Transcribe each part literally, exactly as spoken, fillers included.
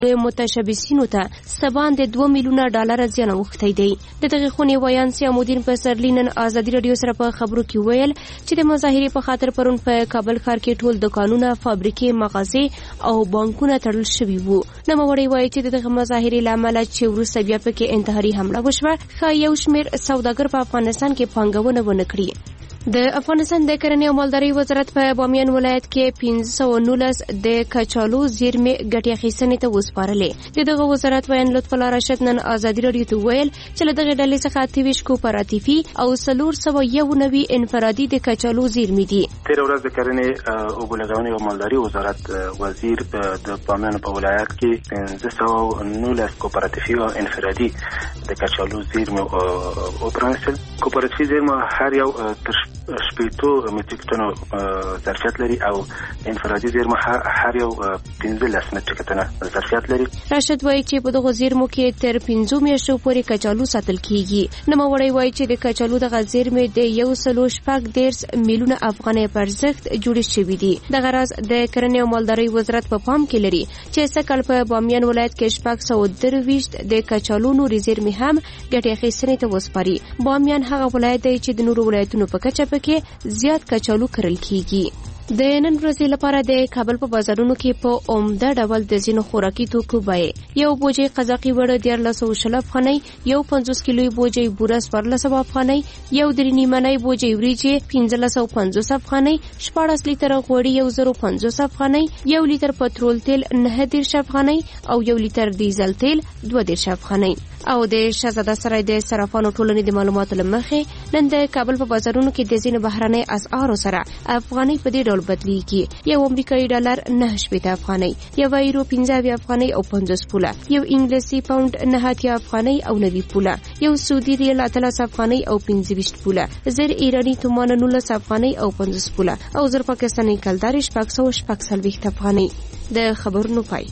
متشبثینو ته سبان د دوه میلیونه ډالر زیان اوښتی دی. د دغه خونې ویان سیامودین پسرلی نن ازادي راډیو سره په خبرو کې ویل چې د مظاهرې په خاطر پرون په کابل ښار کې ټول دکانونه، فابریکې، مغازې او بانکونه تړل شوي وو. نوموړی وایي چې دغه مظاهرې له امله چې وروسته بیا پکې انتحاري حمله وشوه، ښایي یو شمېر سوداګر په افغانستان کې پانګونه ونه کړي. د افغانستان د کرنې او مالدارۍ وزارت په بامیان ولایت کې پنځه سوه نولس د کچالو زیرمې ګټې اخیستنې ته وسپارلې. د دغه وزارت ویان لطف الله راشد نن ازادي راډیو ته ویل چې له دغې ډلې څخه اته ویشت کوپراتیفي او څلور سوه یو نوي انفرادي د کچالو زیرمې دي. تېره ورځ د کرنې او بولګونې او مالدارۍ وزارت وزیر د بامیان په ولایت کې پنځه سوه نولس کوپراتیفي او انفرادي د کچالو زیرمې وپرانستل. کوپراتیفي زیرمه هر یو تر شپېتو متریک ټنو ظرفیت لري او انفرادي زیرمه هر یو پنځلس متریک ټنه ظرفیت لري. راشد وایي چې په دغو زیرمو کې تر پنځو میاشتو پورې کچالو ساتل کیږي. نوموړی وایي چې د کچالو دغه زیرمې د یو سلو شپږ دېرش میلیونه افغانۍ په ارزښت جوړې شوي دي. دغه راز د کرنې او مالدارۍ وزارت په پام کې لري چې سږکال په بامیان ولایت کې شپږ سوه درویشت د کچالو نورې زیرمې هم ګټې اخیستنې ته وسپاري. بامیان هغه ولایت دی چې د نورو ولایتونو په کچه پکې زیات کچالو کرل کیږي. د نن ورځې لپاره د کابل په بازارونو کې په عمده ډول د ځینو خوراکي توکو بیې: یو بوجۍ قزاقي وړه دیارلس سوه شل افغانۍ، یو پنځوس کیلوي بوجۍ بوره څوارلس سوه افغانۍ، یو درې نیمنۍ بوجۍ وریجې پنځلس سوه پنځوس افغانۍ، شپاړس لیتره غوړي یو زر پنځوس افغانۍ، یو لیتر پټرول تیل نهه دېرش افغانۍ او یو لیتر ډیزل تیل دوه دېرش افغانۍ. او د شهزاده سرای د صرافانو ټولنې د معلوماتو له مخې نن د کابل په بازارونو کې د ځینو بهرنۍ اسعارو سره افغانۍ په دې ډول بدلیږي: یو امریکایي ډالر نهه شپېته افغانۍ، یو یورو پنځه اویا افغانۍ او پنځوس پوله، یو انګلیسي پاونډ نهه اتیا افغانۍ او نوي پوله، یو سعودي ریال اتلس افغانۍ او پنځه ویشت پوله، زر ایراني تومان نولس افغانۍ او پنځوس پوله او زر پاکستاني کلدارې شپږ سوه شپږ څلوېښت افغانۍ. د خبرونو پای.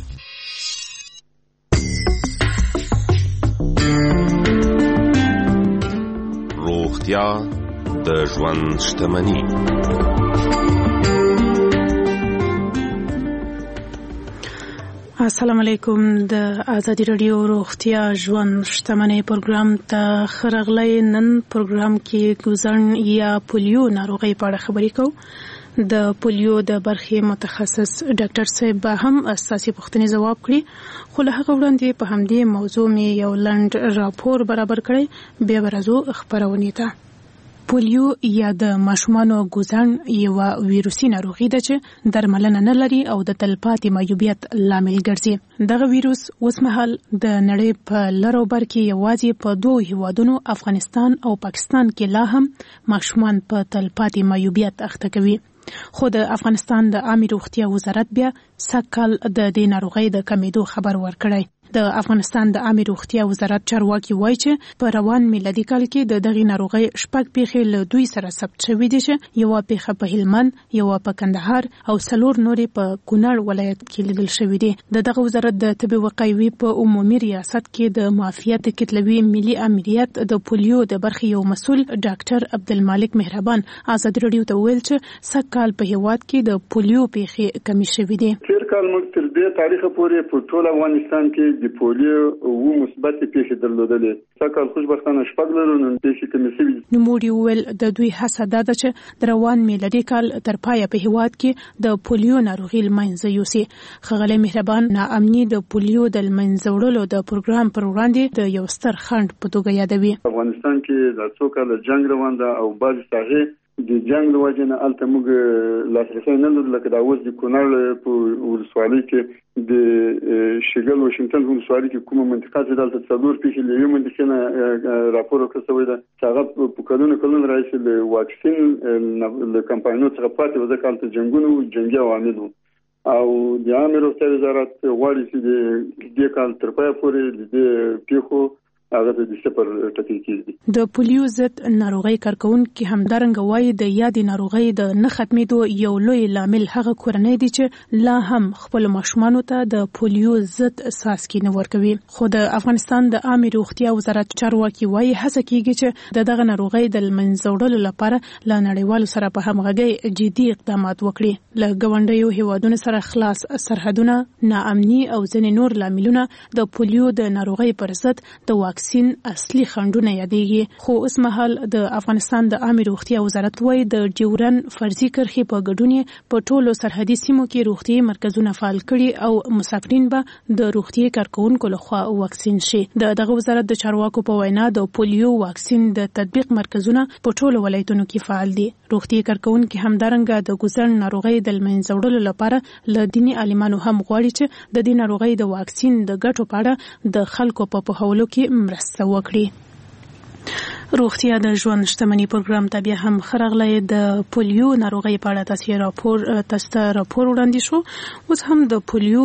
روغتیا د ژوند شتمني. السلام علیکم. د ازادي راډیو روغتیا ژوند شتمني پروګرام ته ښه راغلی. نن پروګرام کې ګوزن یا پولیو ناروغۍ په اړه خبرې کوو. د پولیو د برخې متخصص ډاکټر صاحب به هم اساسي پوښتنې ځواب کړي، خو له هغه وړاندې په همدې موضوع مې یو لنډ راپور برابر کړی. بیا به راځو خپرونې ته. پولیو یا د ماشومانو ګوزن یوه ویروسي ناروغي ده چې درملنه نه لري او د تلپاتې معیوبیت لامل ګرځي. دغه ویروس اوسمهال د نړۍ په لر او بر کې یوازې په دوو هیوادونو افغانستان او پاکستان کې لا هم ماشومان په تلپاتې معیوبیت اخته کوي. خو د افغانستان د عامه روغتیا وزارت بیا سږکال د دې ناروغۍ د کمیدو خبر ورکړی. د افغانستان د عامه روغتیا وزارت چارواکي وایي چې په روان میلادي کال کې د دغې ناروغۍ شپږ پیښې له دوی سره ثبت شوي دي، چې یوه پیښه په هلمند، یوه په کندهار او څلور نورې په کونړ ولایت کې لیدل شوي دي. د دغه وزارت د طب وقایوي په عمومي ریاست کې د معافیت کتلوي ملي امریت د پولیو د برخې یو مسؤل ډاکټر عبدالمالک مهربان ازادي راډیو ته ویل چې سږکال په هیواد کې د پولیو پیښې کمې شوي دي. تیر کال موږ تر دې تاریخه پورې په ټول افغانستان کې د پولیو او مثبت پیښې درلودلې. سږکال خوشبختانه شپږ لرو، نن پیښې کمې شوي دي. نوموړي وویل د دوی هڅه دا ده چې د روان میلادي کال تر پایه په هیواد کې د پولیو ناروغي له منځه یوسي. ښاغلی مهربان ناامني د پولیو د له منځه وړلو د پروګرام پر وړاندې د یو ستر خنډ په توګه یادوي. افغانستان کې د څو کاله جنگ روان ده او بعضې ساحې د جنگ له وجې نه هلته موږ لاسرسی نه لرو. لکه دا اوس د کونړ په ولسوالۍ کې د شګل واشنګټن په ولسوالۍ کې کومه منطقه چې دلته څلور پیښې له یوې منطقې نه راپور ورکړل شوی ده چې هغه په کلونو کلونو راهیسې له واکسین له کمپاینونو څخه پاتې وه، ځکه هلته جنګونه وو، جنګي عوامل وو. او د عامې روغتیا وزارت غواړي چې د دې کال تر پایه پورې د دې پیښو هغه د صفر ټکی کیږي. د پولیو ضد ناروغي کارکونکو همدارنګه وایي د یادې ناروغي د نه ختمېدو یو لوی لامل هغه کورنۍ دي چې لا هم خپل ماشومانو ته د پولیو ضد څاڅکي نه ورکوي. خو د افغانستان د عامه روغتیا وزارت چارواکي وایي هڅه کیږي چې د دغه ناروغي د منځه وړلو لپاره له نړیوالو سره په همغږۍ جدي اقدامات وکړي. له ګاونډیو هیوادونو سره خلاص سرحدونه، ناامني او ځینې نور لاملونه د پولیو د ناروغي پر ضد د واکسین اصلي خنډونه یادېږي. خو اوس مهال د افغانستان د عامه روغتیا وزارت وایي د ډیورن فرضي کرښې په ګډون په ټولو سرحدي سیمو کې روغتیايي مرکزونه فعال کړي او مسافرین به د روغتیايي کارکونکو لخوا واکسین شي. د دغه وزارت د چارواکو په وینا د پولیو واکسین د تطبیق مرکزونه په ټولو ولایتونو کې فعال دي. روغتیايي کارکونکو همدارنګه د ګوزن ناروغي د منځه وړلو لپاره له دیني عالمانو هم غواړي چې د دې ناروغي د واکسین د ګټو په اړه د خلکو په پوهولو کې مرسته وکړي. روغتیا د ژوند شتمنۍ پروګرام ته بیا هم خرغلې د پولیو ناروغي په اړه تاسو راپور تاسو راپور وړاندې شو. اوس هم د پولیو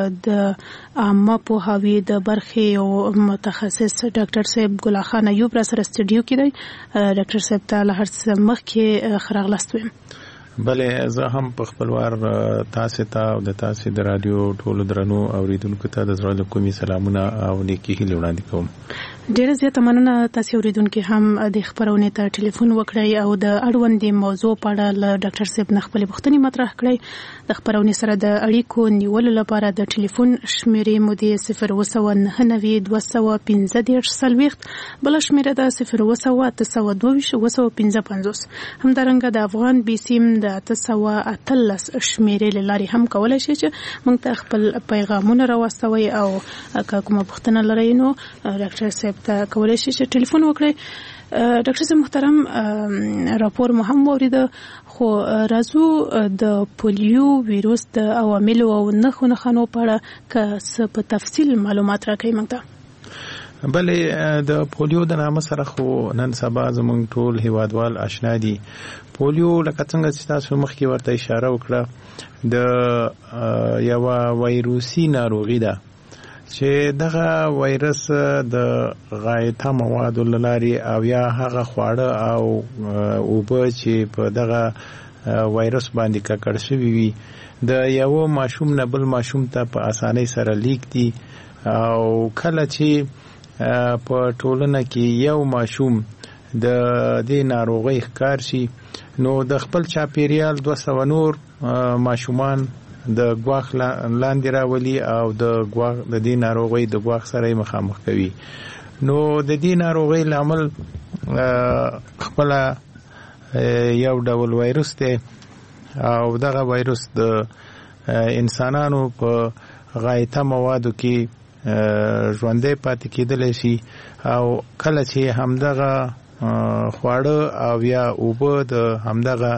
د عامه پوهاوي د برخې او متخصص ډاکټر صاحب ګل خان ایوب را سره سټډیو کې دی. ډاکټر صاحب ته له هر څه مخکې خرغلاست ویم. بلې زه هم په خپلوار تاسو ته او د تاسو د رادیو ټولو درنو اوریدونکو ته د زړه له کومې سلامونه او نیکی هیلې وړاندې کوم. ډیره زیاته مننه تاسو اوریدونکو هم د خبرونه ته ټلیفون وکړی او د اړوندې موضوع په اړه له ډاکټر صاحب نه خپل پوښتنې مطرح کړې. د خبرونه سره د اړیکو نیولو لپاره د ټلیفون شمیرې مو د صفر اووه سوه نهه نوي دوه سوه پنځه دېرش څلوېښت، بل شمیره د صفر اووه سوه اته سوه دوه ویشت اووه سوه پنځه پنځوس. همدارنګه د افغان بیسیم د اته سوه اتلس شمیرې له لارې هم کولای شي چې موږ ته خپل پیغامونه راوستوي او که کومه پوښتنه لرئ نو ډاکټر صاحب ته کولای شي چې ټلیفون وکړئ. ډاکټر صاحب محترم، راپور مو هم واوریده، خو راځو د پولیو ویروس د عواملو او نښو نښانو په اړه که څه په تفصیل معلومات راکړئ موږ ته. بلې د پولیو د نامه سره خو نن سبا زموږ ټول هیوادوال آشنا دي. پولیو لکه څنګه چې تاسو مخکې ورته اشاره وکړه د یوه وایروسي ناروغي ده چې دغه وایرس د غایطه موادو له لارې او یا هغه خواړه او اوبه چې په دغه وایرس باندې ککړ شوي وي د یو ماشوم نه بل ماشوم ته په اسانۍ سره لیک دي. او کله چې په ټولنه کې یو ماشوم د دې ناروغۍ ښکار شي نو د خپل چاپیریال دوه سوه نور ماشومان د ګواښ لاندې راولي او د ګواښ د دې ناروغۍ د ګواښ سره یې مخامخ کوي. نو د دې ناروغۍ لامل خپل یو ډول وایروس دی او دغه وایروس د انسانانو په غایطه موادو کې ژوندی پاتې کېدلی شي او کله چې همدغه خواړه او یا اوبه د همدغه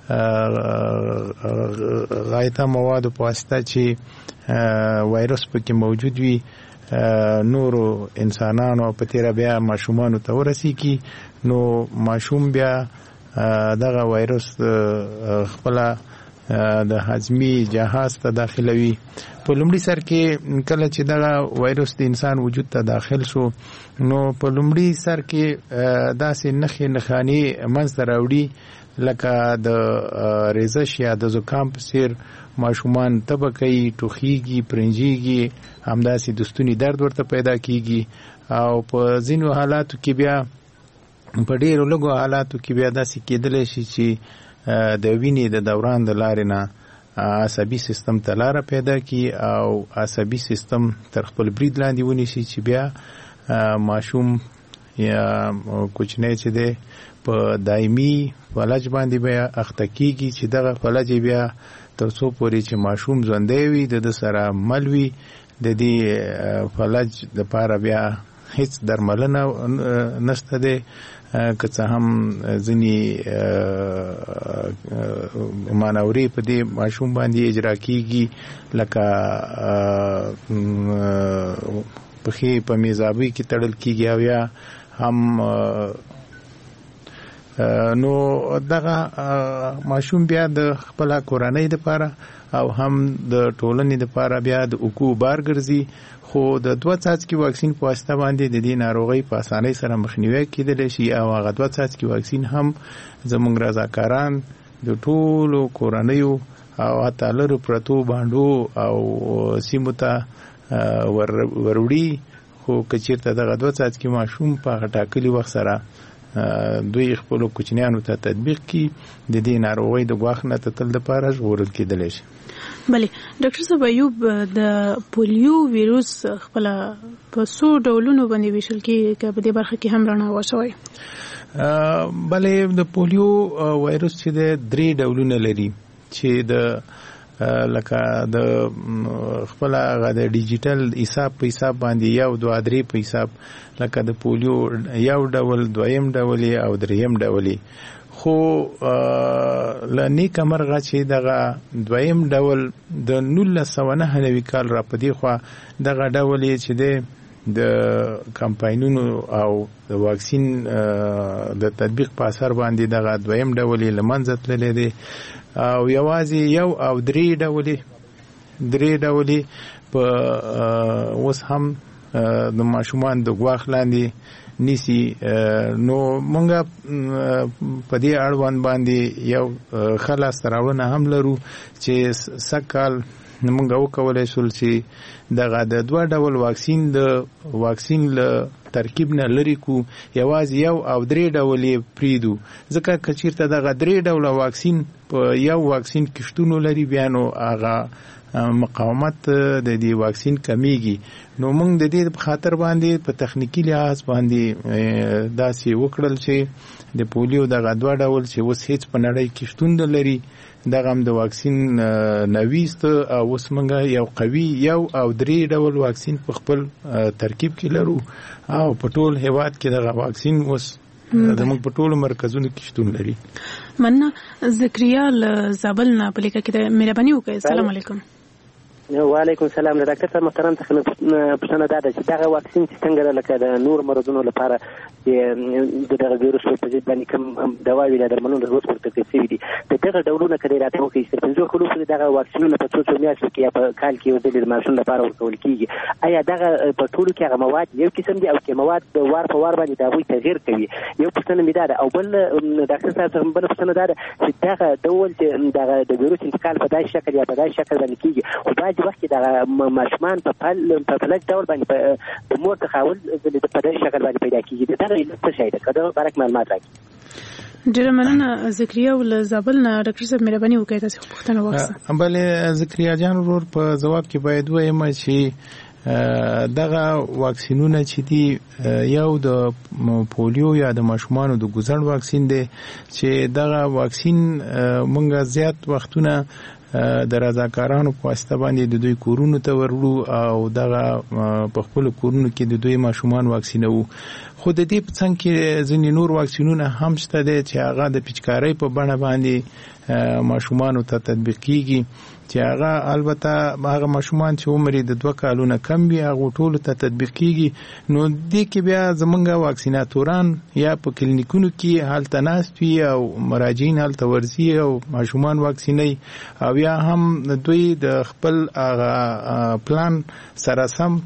غایطه موادو په واسطه چې وایرس پکې موجود وي نورو انسانانو په تیره بیا ماشومانو ته ورسیږي نو ماشوم بیا دغه وایرس خپل د هضمي جهاز ته داخلوي. په لومړي سر کې کله چې دغه وایرس د انسان وجود ته داخل شو نو په لومړي سر کې داسې نښې نښانې منځته راوړي لکه د ریزش یا د زکام په څیر ماشومان تبه کوي، ټوخیږي، پرنجیږي، همداسې د ستوني درد ورته پیدا کیږي او په ځینو حالاتو کې بیا په ډیرو لږو حالاتو کې بیا داسې کېدلی شي چې د وینې د دوران د لارې نه عصبي سیستم ته لاره پیدا کی او عصبي سیستم تر خپل برید لاندې ونیسي چې بیا ماشوم یا کوچنی چې دی په دایمي فلج باندې بیا اخته کیږي چې دغه فلج بیا تر څو پورې چې ماشوم ژوندی وي د سره مل وي د دې فلج دپاره بیا هیڅ درملنه نشته دی که څه هم ځینې مانورې په دې ماشوم باندې اجرا کیږي لکه پښې په میزابۍ کې تړل کیږي او یا هم نو دغه ماشوم بیا د خپل کورنۍ لپاره او هم د ټولنې لپاره بیا د اوکو بار ګرځي. خو د دوه څاڅکي واکسین په واسطه باندې د دې ناروغۍ په اسانۍ سره مخنیوي کېدلی شي او هغه دوه څاڅکي واکسین هم زموږ رضاکاران د ټولو کورنیو او حتی لرو پرتو باندو او سیمو ته وروړي. خو که چېرته دغه دوه څاڅکي ماشوم په هغه ټاکلي وخت سره دوی خپلو کوچنیانو ته تطبیق کړي د دې ناروغۍ د ګواښ نه د تل دپاره ژغورل کېدلی شي. بله ډاکټر صاحب ایوب د پولیو ویروس خپله په څو ډولونو باندې ویشل کېږي که په دې برخه کې هم رڼا واچوئ؟ بله د پولیو ویروس چې دی درې ډولونه لري چې د لکه د خپل هغه د ډیجیټل حساب په حساب باندې یو دوه درې په حساب لکه د پولیو یو ډول دویم ډول او دریم ډول. خو له نیکه مرغه چې دغه دویم ډول د نولس سوه نهه نوي کال را په دې خوا دغه ډول یې چې دی د کمپاینونو او د واکسین د تطبیق په اثر باندې دغه دویم ډول یې له منځه تللی دی او یوازې یو او درې ډولې درې ډولې په اوس هم د ماشومان د ګواښ لاندې نیسي. نو مونږ په دې اړوند باندې یو ښه لاسته راوړنه هم لرو چې سږکال مونږ وکولی شول چې دغه د دوه ډول واکسین د واکسین له ترکیب نه لرې کو یوازې یو او درې ډول یې پرېږدو ځکه که چېرته دغه درې ډوله واکسین په یو واکسین کې شتون ولري بیا نو هغه مقاومت د دې واکسین کمیږي. نو موږ د دې په خاطر باندې په تخنیکی لحاظ باندې داسې وکړل چې د پولیو دغه دوه ډول چې اوس هیڅ په نړۍ کې شتون نه لري دغه هم د واکسین نویست او اوس موږ یو قوي یو او درې ډول واکسین په خپل ترکیب کې لرو او په ټول هیواد کې دغه واکسین اوس زموږ په ټولو مرکزونو کې شتون لري. مننه. ذکریا له زابل نه په لیکه کې د مهرباني وکړئ. السلام علیکم. وعلیکم السلام. د ډاکټر صاحب محترم څخه پوښتنه دا ده چې دغه واکسین چې څنګه لکه د نور مرضونو لپاره د دغه ویروس په ضد باندې کوم دواوې د درملونو د روز پورته کړي شوي دي د دغه ډولونه که دی راته وکړي چې تر پنځو کلو پورې دغه واکسینونه په څو څو میاشتو کې یا په کال کې یو ځل د ماشوم لپاره ورکول کېږي. آیا دغه په ټولو کې هغه مواد یو قسم دي او که مواد د وار په وار باندې د هغوی تغیر کوي؟ یو پوښتنه مې دا ده. او بل ډاکټر صاحب څخه بله پوښتنه دا ده چې دغه ډول چې دغه د ویروس انتقال په داسې شکل یا په داسې شکل باندې کېږي خو بعضې وخت کې دغه ماشومان په فل په فلج ډول باندې د مور څخه اول په داسې شکل باندې پیدا کېږي. دغه علت څه شی ده؟ که دغه باره کې معلومات راکړي. ډېره مننه. ذکریا له زابل نه ډاکټر صاحب مهرباني وکړئ تاسې پوښتنه وکړئ. بله ذکریا جان ورور په ځواب کې باید ووایم چې دغه واکسینونه چې دي یو د پولیو یا د ماشومانو د ګوزڼ واکسین دی چې دغه واکسین مونږ زیات وختونه د رضاکارانو په واسطه باندې د دوی کورونو ته ورلو او دغه په خپل کورونو کې د دوی ماشومان واکسینوو. خو د دې په څنګ کې ځینې نور واکسینونه هم شته دي چې هغه د پیچکارۍ په بڼه باندې ماشومانو ته تطبیق کیږي چې هغه البته هغه ماشومان چې عمر یې د دوه کالونه کم وي هغه ټولو ته تطبیق کیږي. نو دې کې بیا زمونږ واکسیناتوران یا په کلینیکونو کې هلته ناست وي او مراجعین هلته ورځي او ماشومان واکسینوي او یا هم دوی د خپل پلان سره سم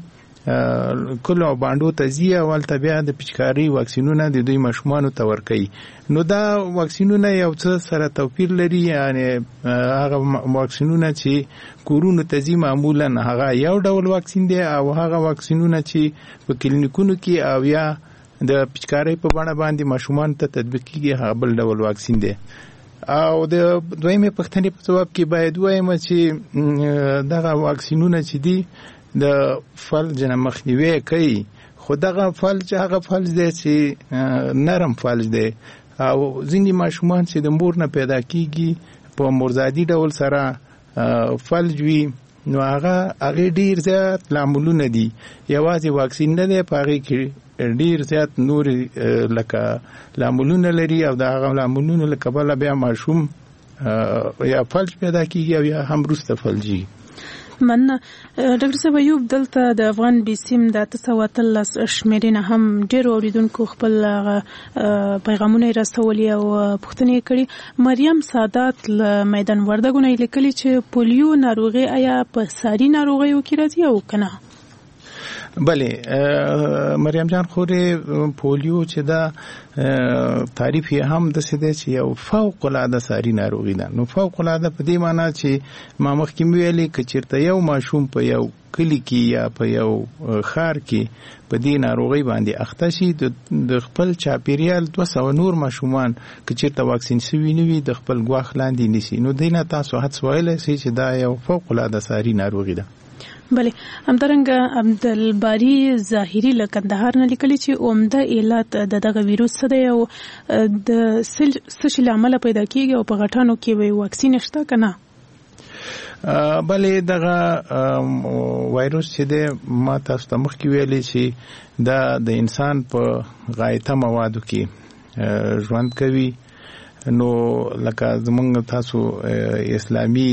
کله باندو ته ځي او هلته بیا د پیچکارۍ واکسینونه د دوی ماشومانو ته ورکوي. نو دا واکسینونه یو څه سره توپیر لري. یعنی هغه واکسینونه چې کورونو ته ځي معمولا هغه یو ډول واکسین دی او هغه واکسینونه چې په کلینیکونو کې او یا د پیچکارۍ په بڼه باندې ماشومان ته تطبیق کیږي هغه بل ډول واکسین دی. او د دویمې پوښتنې په ځواب کې باید ووایم چې دغه واکسینونه چې دي د فلج نه مخنیوی کوي خو دغه فلج هغه فلج دی چې نرم فلج دی او ځینې ماشومان چې د مور نه پیدا کیږي په مورزادي ډول سره فلج وي نو هغه هغې ډېر زیات لاملونه دي. یوازې واکسین نه دی په هغې کې ډیر زیات نور لکه لاملونه لري او د هغه لاملونو له کبله بیا ماشوم یا فلج پیدا کیږي او یا هم وروسته فلجي. مننه ډاکټر صاحب ایوب دلته د افغان بیسیم د تاسو وتلس شمیرنه هم ډیر اوریدونکو خپل پیغامونه راستولي او پوښتنې کړي. مریم سادات له میدان وردګونه لیکلي چې پولیو ناروغي آیا په ساري ناروغیو کې راځي او کنه؟ بله مریم جان خوري پولیو چې دا تعریف یې هم د څه دی چې یو فوق العاده ساري ناروغي ده. نو فوق العاده په دې معنی چې ما مخکې ویلي چې چیرته یو ماشوم په یو کلی کې یا په یو خار کې په دې ناروغي باندې اخته شي د خپل چاپیریال دوه سوه نور ماشومان چې چیرته واکسین شوي نه وي د خپل ګواښ لاندې نیسي. نو دینه تاسو حدس ویلی شئ چې دا یو فوق العاده ساري ناروغي ده. بله همدارنګه عبدالباری ظاهري له کندهار نه لیکلي چې عمده علت د دغه ویروس څه دی او د څه شي له امله پیدا کیږي او په غټانو کې واکسین شته که نه؟ بله دغه وایروس چې دی ما تاسو ته مخکې ویلي چې دا د انسان په غایطه موادو کې ژوند کوي. نو لکه زمونږ تاسو اسلامي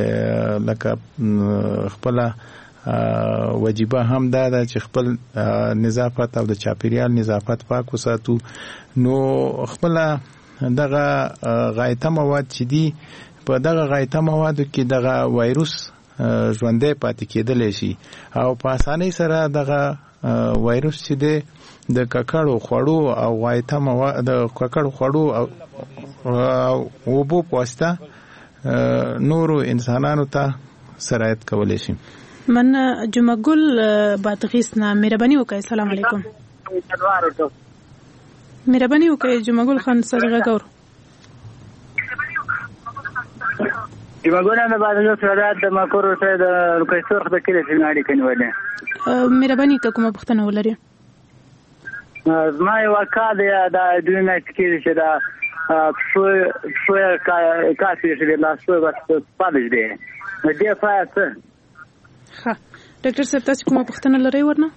لکه خپله وجیبه هم دا ده چې خپل نظافت او د چاپیریال نظافت پاک وساتو. نو خپله دغه غایطه مواد چې دي په دغه غایطه موادو کې دغه وایروس ژوندی پاتې کېدلی شي او په اسانۍ سره دغه وایروس چې دی د ککړو خوړو او غایطه مواد د ککړو خوړو او اوبو په واسطه نورو انسانانو ته سرایت کولی شي. من جمعه ګل بادغیس نه مهرباني وکړئ. السلام علیکم. مهرباني وکړئ جمعه ګل خان سره غږ جمعه ګل نه بادغیس سره د مکور سره د کوڅور د کلی څخه اړیکه نیولې. مهرباني وکړئ کومه پوښتنه ولرئ؟ ما یو کار دی د دوی نه کې چې دا پښو پښو کافي چې لا څو وخت پاتې دی نو دې فایته. ها ډاکټر صاحب تاسو کومه پوښتنه لرئ ورنه؟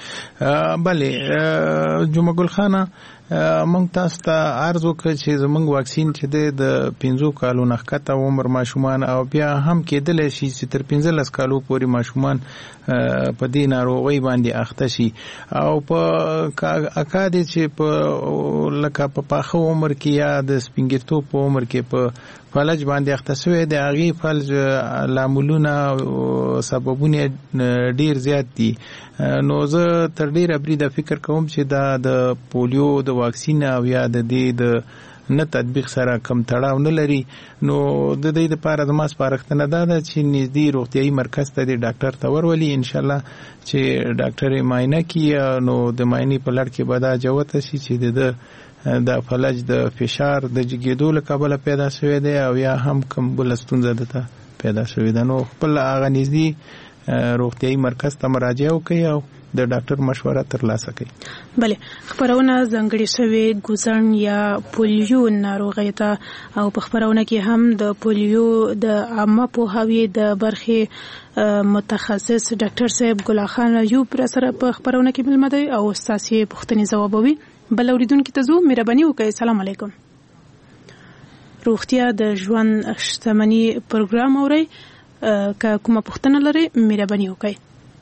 بله جمعه ګل خانه مونږ تاسو ته عرض وکړ چې زمونږ واکسین چې دی د پنځو کالو نه ښکته عمر ماشومان او بیا هم کېدلی شي چې تر پنځلس کالو پورې ماشومان په دې ناروغۍ باندې اخته شي او په اکا دی چې په لکه په پاخه عمر کې یا د سپینګیرتوب په عمر کې په فلج باندې اخته شوی د هغې فلج لاملونه او سببونه ډیر زیات دي. نو زه تر ډیره بریده فکر کوم چې دا د پولیو د واکسین او یا د دې د نه تطبیق سره کم تړاو نه لري. نو د دې لپاره زما سپارښتنه دا ده چې نږدې روغتیایي مرکز ته د ډاکټر ته ورولي انشاءالله چې ډاکټر یې معاینه کړي. نو د معاینې په لړ کې به دا جوته شي چې د د فلج د فشار د جګېدو له کبله پیدا شوی دی او یا هم کوم بله ستونزه دته پیدا شوې ده. نو خپل هغه نږدې روغتیایي مرکز ته مراجعه وکړئ او د ډاکټر مشوره ترلاسه کړئ. بله خبرونه ځانګړې شوې ګوزن یا پولیو ناروغۍ ته او په خبرونه کې هم د پولیو د عامه پوهاوي د برخې متخصص ډاکټر صاحب ګل خان ایوب را سره په خبرونه کې ملمه دی او ستاسو پوښتنې ځوابوي. بل اوریدونکو ته زو مهرباني وکړئ. السلام علیکم. روغتیا د ژوند شتمنۍ پروګرام اورئ که کومه پوښتنه لرئ مهرباني وکړئ.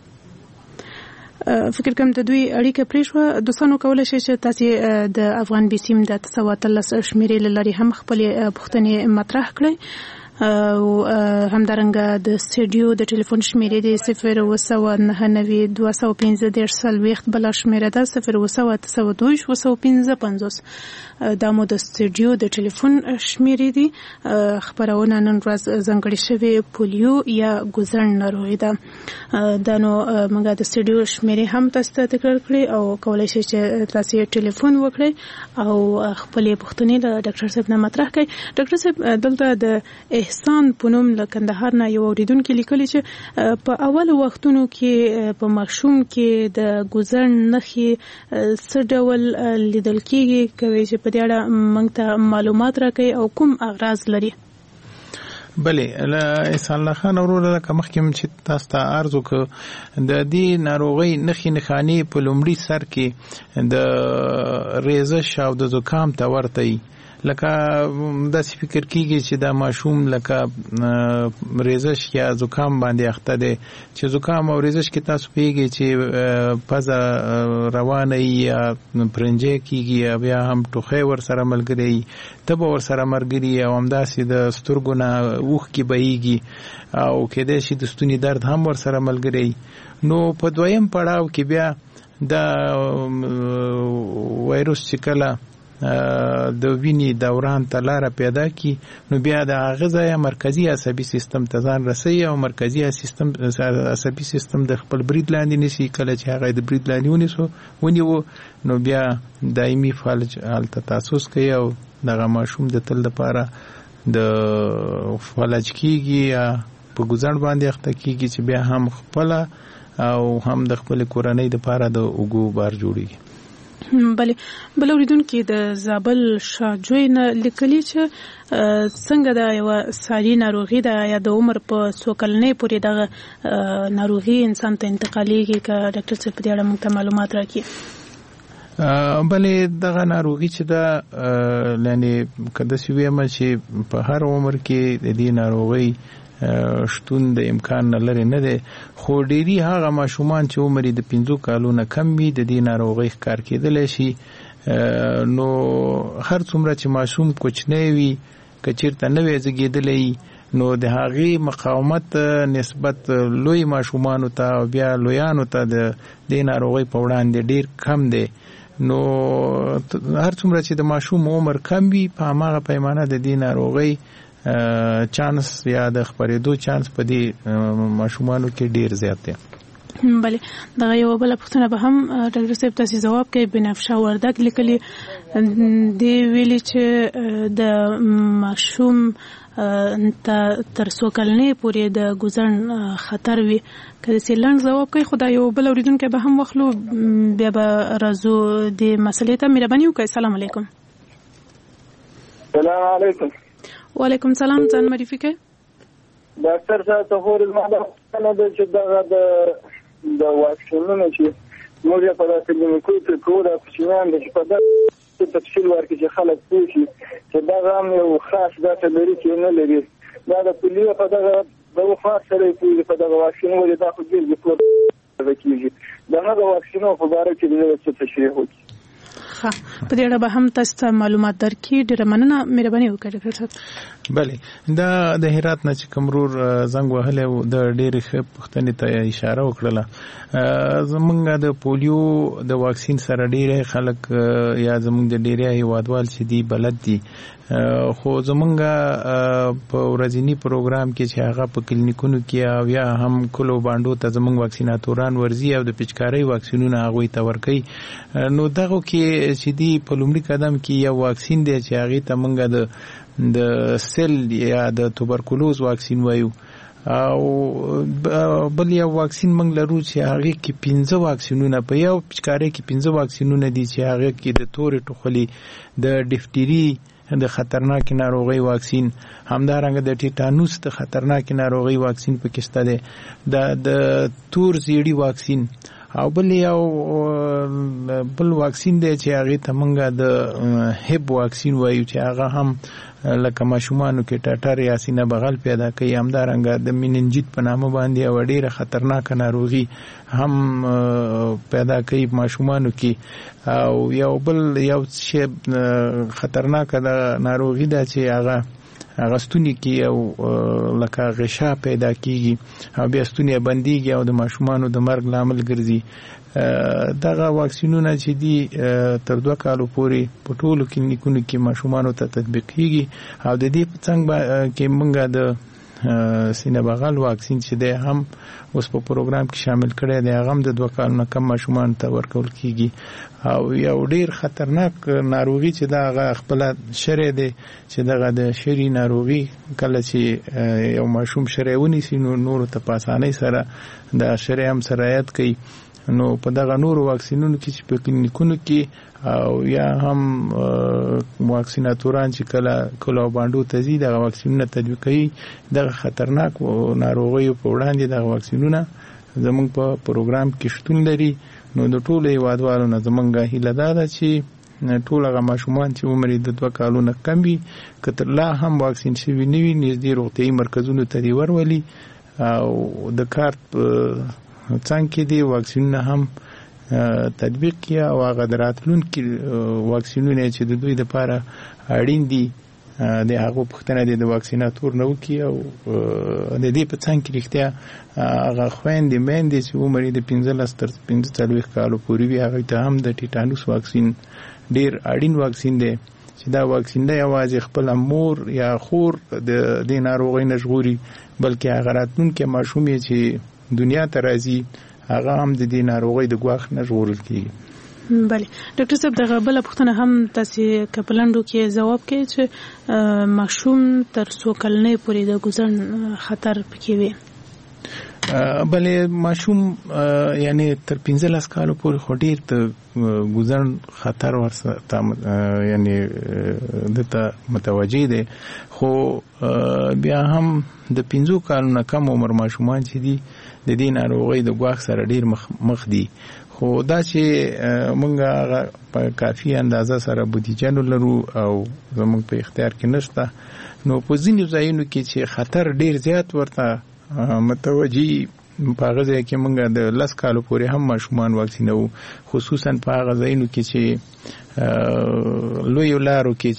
فکر کوم ته دوی اړیکه پرې شوه. دوستانو کولی شئ چې تاسو د افغان بیسیم د اته سوه اتلس شمیرې له لارې هم خپلې پوښتنې مطرح کړئ او همدارنګه د سټوډیو د ټلیفون شمیرې د صفر اوه سوه نهه نوي دوه سوه پنځه دېرش څلوېښت بله شمیره ده صفر اوه سوه اته سوه دوه ویشت اوه سوه پنځه پنځوس. دا مو د سټوډیو د ټلیفون شمیرې دي. خبرونه نن ورځ ځانګړې شوې پولیو یا ګوزن ناروغي ده. دا نو موږ د سټوډیو شمیرې هم تاسو ته تکرار کړې او کولی شئ چې تاسو ټلیفون وکړئ او خپلې پوښتنې له ډاکټر صاحب نه مطرح کړئ. ډاکټر صاحب دلته د احسان پونم له کندهار نه یو اوریدونکي لیکلي چې په اول وختونو کې په ماشوم کې د ګوزن نښې څه ډول لیدل کېږي کوي چې په دې اړه موږ ته معلومات راکړي او کوم اغراض لري؟ بله له احسان الله خان وروره لکه مخکې چې تاسو ته عرض وکړ د دې ناروغۍ نښې نښانې په لومړي سر کې د ریزش او د زکام ته ورته وي. لکه داسې فکر کیږي چې دا ماشوم لکه ریزش یا زکام باندې اخته دی چې زکام او ریزش کې تاسو پیږي چې پزه روانه یا پرنجې کیږي یا بیا هم ټوخی ور سره ملګری تبه ور سره مرګري او همداسې د سترګو نه اوښ کې بهیږي او کېدای شي د ستوني درد هم ور سره ملګری. نو په دویم پړاو کې بیا دا وایروس چې کله د وینې دوران ته لاره پیدا کی نو بیا د هغه ځای مرکزی عصبي سیستم ته ځان رسوي او مرکزی سیستم عصبي سیستم د خپل برید لاندې نیسي. کله چې هغه د برید لاندې ونیسو ونیو نو بیا دایمي فلج هلته تاسوس کوي او دغه ماشوم د تل لپاره د فلج کیږي یا په ګوزڼ باندې اخته کیږي چې بیا هم خپل او هم د خپل کورنۍ لپاره د اوګو بار جوړیږي. بله بل اوریدونکو د زابل شاجوی نه لیکلي چې څنګه دا یو ساري ناروغي ده یا د عمر په څو کلنۍ پورې دغه ناروغي انسان ته انتقالېږي که ډاکټر صاحب په دې اړه موږ ته معلومات راکړي. بلې دغه ناروغي چې ده یعنې که داسې ویمه چې په هر عمر کې د دې ناروغۍ شتون د امکان نه لري نه دی خو ډېری هغه ماشومان چې عمر یې د پنځو کالو نه کم وي د دې ناروغۍ ښکار کېدلی شي. نو هر څومره چې ماشوم کوچنی وي که چېرته نه وی زېږېدلی نو د هغې مقاومت نسبت لوی ماشومانو ته او بیا لویانو ته د دې ناروغۍ په وړاندې ډېر کم دی. نو هر څومره چې د ماشوم عمر کم وي په هماغه پیمانه د دې ناروغۍ چانس یا د خپرېدو چانس په دې ماشومانو کې ډیر زیات دی. بله دغه یو بل پوښتنه به هم ډاکټر صاحب تاسو جواب کوي. بنفشه وردک لیکلي دی ویلي چې د ماشوم تر څو کلنۍ پورې د ګوزڼ خطر وي که داسې لنډ جواب کوي. خو دا یو بل اورېدونکی به هم واخلو بیا به راځو دې مسلې ته. مهرباني وکړئ. السلام علیکم. السلام علیکم. وعلیکم سلام. ځان معرفي کړئ. ډاکټر صاحب ته خو معلومه ده چې دغه د واکسینونو چې موږ یې په داسې کلینیکونو کې کوو دا کوچنیان دي چې په داسې تفصیل ورکړي چې خلک پوه شي چې دغه هم یو خاص داسې لري چې نه لري. دا د پولیو په دغه دغه خاص سره یې پوهېږي په دغه واکسین ولې دا خو ډېر ګټور کېږي. د هغه واکسینو په باره کې د څه تشریح وکړي. په دې اړه به هم تاسو ته معلومات درکړي. ډېره مننه. مهرباني وکړئ ډاکټر صاحب. بله دا د هرات نه چې کوم رور زنګ وهلی و د ډېرې ښه پوښتنې ته اشاره وکړله. زمونږ د پولیو د واکسین سره ډېری خلک یا زمونږ د ډېری هیوادوال چې دي بلد دي خو زمونږ په ورځني پروګرام کې چې هغه په کلینیکونو کې او یا هم کلو بانډو ته زمونږ واکسیناتوران ورځي او د پیچکارۍ واکسینونه هغوی ته ورکوي. نو دغو کې چې دی په لومړي قدم کې یو واکسین دی چې هغې ته مونږ د د سل یا د توبرکلوز واکسین وایو او بل یو واکسین مونږ لرو چې هغې کې پنځه واکسینونه په یو پیچکارۍ کې پنځه واکسینونه دي چې هغې کې د تورې ټوخلي د ډفتیري د خطرناکې ناروغۍ واکسین همدارنګه د ټیټانوس د خطرناکې ناروغۍ واکسین پکې شته دی د د تور زیړي واکسین او بل یو بل واکسین دی چې هغې ته مونږ د هب واکسین وایو چې هغه هم لکه ماشومانو کې ټاټر یا سینه بغل پیدا کوي. همدارنګه د میننجیت په نامه باندې یوه ډېره خطرناکه ناروغي هم پیدا کوي ماشومانو کې. او یو بل یو شی خطرناکه د ناروغي ده چې هغه هغه ستوني کې یو لکه غشا پیدا کیږي او بیا ستوني بندیږي او د ماشومانو د مرګ لامل ګرځي. دغه واکسینونه چې دي تر دوه کالو پورې په ټولو کلینیکونو کې ماشومانو ته تطبیق کیږي او د دې په څنګ کې مونږ د سینه بغل واکسین چې دی هم اوس په پروګرام کې شامل کړی دی. هغه هم د دوه کالو نه کم ماشومانو ته ورکول کیږي او یو ډیر خطرناک ناروغي چې دا هغه خپله شری دی چې دغه د شری ناروغي کله چې یو ماشوم شری ونیسي نو نورو ته په اسانۍ سره د شری هم سرایت کوي. نو په دغه نورو واکسینونو کې چې په کلینیکونو کې او یا هم واکسیناتوران چې کله کله باندې ته ځي دغه واکسینونه تطبیق کوي دغه خطرناک ناروغیو په وړاندې دغه واکسینونه زموږ په پروګرام کې شتون لري. نو د ټولو هیوادوالو نه زمونږ هیله دا ده چې ټول هغه ماشومان چې عمر د دوه کالو نه کم وي کتر لا هم واکسین شوي نه وي نږدې روغتیايي مرکزونو ته دی ورولي او د کارت څنګه کې دی واکسینونه هم تطبیق کیا او هغه دراتلونکي واکسینونه چې د دوی لپاره اړین دي د هغه پښتنه د واکسیناتور نو کی او د دې په څنګه کې رښتیا هغه خويندې مېندې چې عمر د پنځلس تر پنځه کالو پورې وي هغه ته هم د ټیټانوس واکسین ډیر اړین واکسین دی چې دا واکسین نه یوازې خپل مور یا خور د دې ناروغۍ نه ژغوري بلکې هغه راتلونکي ماشوم چې دنیا ته راځي هغه هم د دې ناروغۍ د ګواښ نه ژغورل کیږي. بله ډاکټر صاحب دغه بل پوښتنه هم تاسو کپلندو کې جواب کې چې ماشوم تر څو کلنې پورې د ګزن خطر پکې وي. بله ماشوم یعنی تر پنځلس کالو پورې خو ډیر د ګزن خطر ورسره یعنی دته متوجي دي خو بیا هم د پنځو کالو نه کم عمر ماشومان چې دي د دې ناروغۍ د ګواښ سره ډیر مخ دي خو دا چې مونږه په کافي اندازه سره بودیجه لرو او زموږ په اختیار کې نشته نو په ځینو ځایونو کې چې خطر ډیر زیات ورته متوجي په هغه ځای کې مونږ د لس کالو پورې هم ماشومان واکسینو خصوصا په هغه ځایونو کې چې لوی لارو کې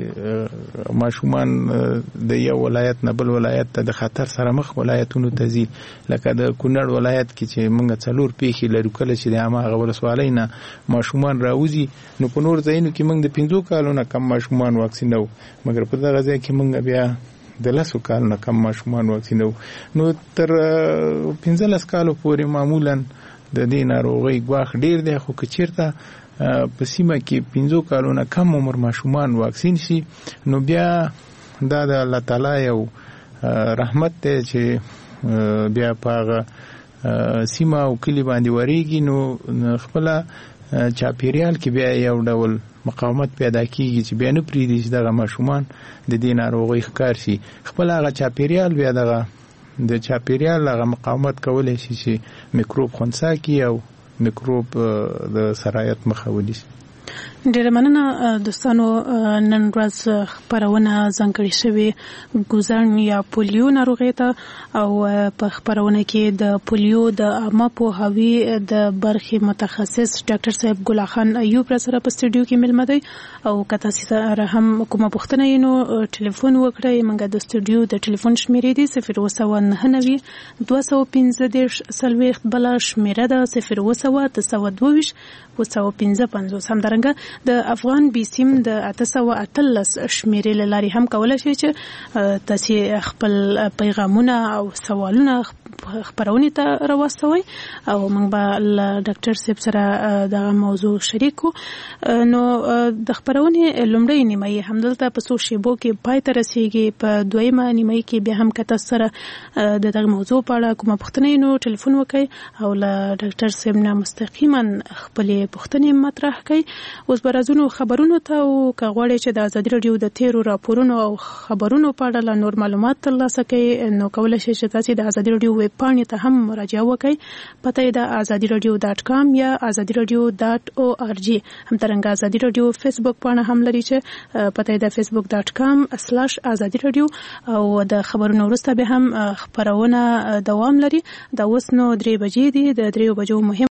چې ماشومان د یو ولایت نه بل ولایت ته د خطر سره مخ ولایتونو ته ځي لکه د کونړ ولایت کې چې مونږ څلور پیښې لرو کله چې د هغه ولسوالۍ نه ماشومان راوځي نو په نور ځایونو کې مونږ د پنځو کالو نه کم ماشومان واکسینو مګر په دغه ځای کې مونږ بیا د لسو کالو نه کم ماشومان واکسینو نو تر پنځلس کالو پورې معمولا د دې ناروغۍ ګواښ ډیر دی خو که چیرته په سیمه کې پنځو کالو نه کم عمر ماشومان واکسین شي نو بیا دا د الله تعالی یو رحمت دی چې بیا په هغه سیمه او کلی باندې وریږي نو خپل چاپیریال کې بیا یو ډول مقاومت پیدا کیږي چې بیا نه پریږدي چې دغه ماشومان د دې ناروغۍ ښکار شي خپل هغه چاپیریال بیا دغه د چاپیریال هغه مقاومت کولی شي چې میکروب خنثی کړي او میکروب د سرایت مخه ونیسي. ډیره مننه دوستانو نن ورځ خبرونه ځانګړې شوې ګوزن یا پولیو ناروغي ته او په خبرونه کې د پولیو د عامه پوهاوي د برخې متخصص ډاکټر صاحب ګل خان ایوب را سره په سټوډیو کې ملمه دی او کته سره هم کومه پوښتنه یې نو ټلیفون وکړئ موږ د سټوډیو د ټلیفون شمیرې دی صفر اووه نهه نوي دوه سوه پنځه دېرش څلوېښت بله شمیره ده صفر اووه اته سوه دوه ویشت اوه سوه پنځه پنځوس همدارنګه د افغان بي سیم د اته سوه اتلس شمیرې له لارې هم کولی شئ چې تاسو خپل پیغامونه او سوالونه خبرونه ته راوستوي او موږ به له ډاکټر صاحب سره دغه موضوع شریکو نو د خبرونه لومړی نیمه همدلته په څو شیبو کې پای ته رسیږي په دویمه نیمه کې بیا هم کته سره د دغه موضوع په اړه کومه پوښتنه نو ټلیفون وکړئ او له ډاکټر صاحب نه مستقیما خپل پوښتنې مطرح کړئ. اوس برازونو خبرونو ته او کغواړي چې د ازادي رادیو د تیرو راپورونو او خبرونو په اړه له نور معلومات ترلاسه کړئ نو کولای شئ چې تاسو د ازادي رادیو ویب پاڼې ته هم مراجعه وکړئ. پته یې د ازادي رادیو ډاټ کام یا ازادي رادیو ډاټ او ار جی همدارنګه ازادي رادیو فیسبوک پاڼه هم لري چې پته یې د فیسبوک ډاټ کام سلاش ازادي رادیو او د خبرونو وروسته به هم خبرونه دوام لري. دا اوس نو درې بجې دي د درې بجو مهم